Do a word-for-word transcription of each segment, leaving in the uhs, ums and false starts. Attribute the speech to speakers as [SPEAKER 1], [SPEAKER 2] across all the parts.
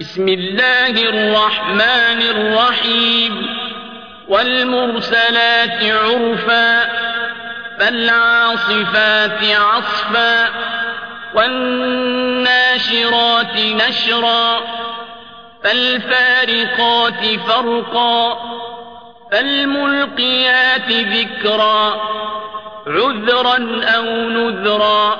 [SPEAKER 1] بسم الله الرحمن الرحيم والمرسلات عرفا فالعاصفات عصفا والناشرات نشرا فالفارقات فرقا فالملقيات ذكرا عذرا أو نذرا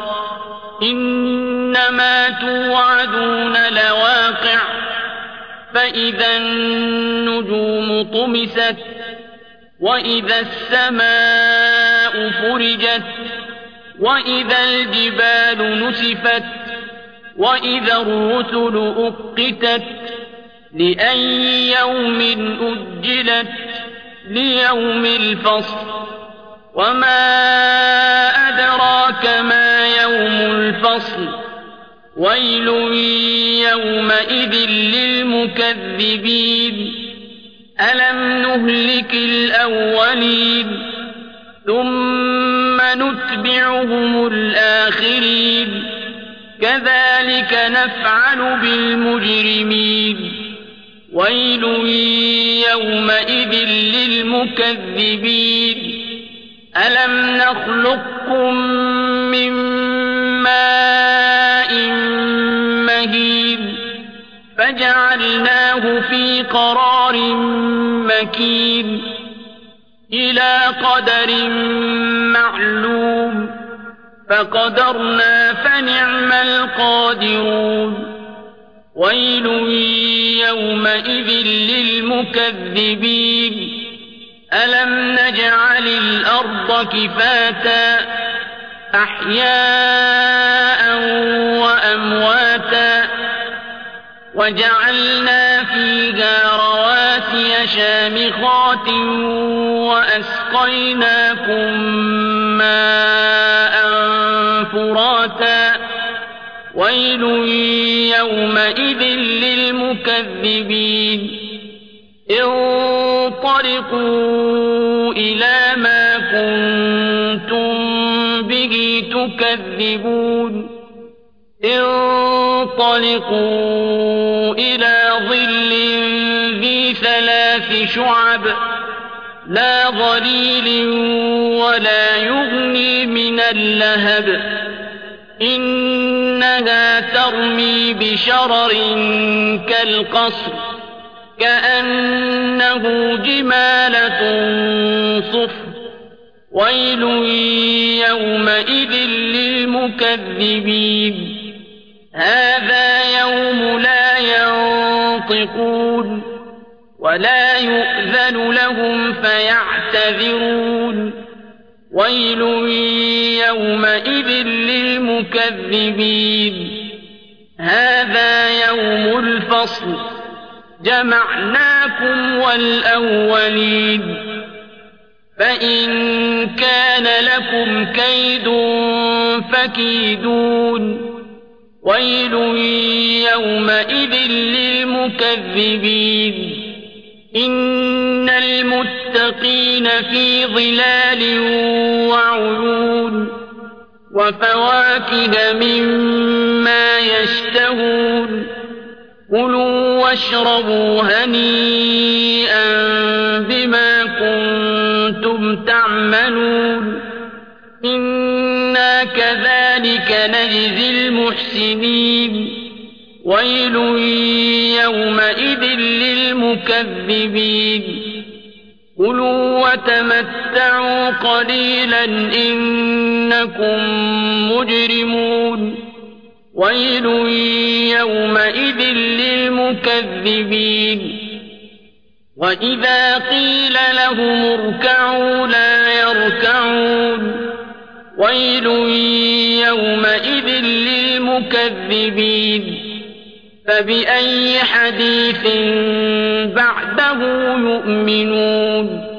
[SPEAKER 1] إنما توعدون لواقع فإذا النجوم طمست وإذا السماء فرجت وإذا الجبال نسفت وإذا الرسل أقتت لأي يوم أجلت ليوم الفصل وما أدراك ما يوم الفصل ويل يومئذ للمكذبين ألم نهلك الأولين ثم نتبعهم الآخرين كذلك نفعل بالمجرمين ويل يومئذ للمكذبين ألم نخلقكم من ماء مهين فجعلناه في قرار مكين إلى قدر معلوم فقدرنا فنعم القادرون ويل يومئذ للمكذبين ألم نجعل الأرض كفاتا أحياء وأمواتا وجعلنا فيها رواسي شامخات وأسقيناكم ماء فراتا ويل يومئذ للمكذبين انطلقوا إلى ما كنتم به تكذبون انطلقوا إلى ظل ذي ثلاث شعب لا ظليل ولا يغني من اللهب إنها ترمي بشرر كالقصر كأنه جمالة صفر ويل يومئذ للمكذبين هذا يوم لا ينطقون ولا يؤذن لهم فيعتذرون ويل يومئذ للمكذبين هذا يوم الفصل جمعناكم والأولين فإن كان لكم كيد فكيدون ويل يومئذ للمكذبين إن المتقين في ظلال وعيون وفواكه مما يشتهون كلوا واشربوا هنيئا بما كنتم تعملون إنا كذلك نجزي المحسنين ويل يومئذ للمكذبين كلوا وتمتعوا قليلا إنكم مجرمون ويل يومئذ للمكذبين وإذا قيل لهم اركعوا لا يركعون ويل يومئذ للمكذبين فبأي حديث بعده يؤمنون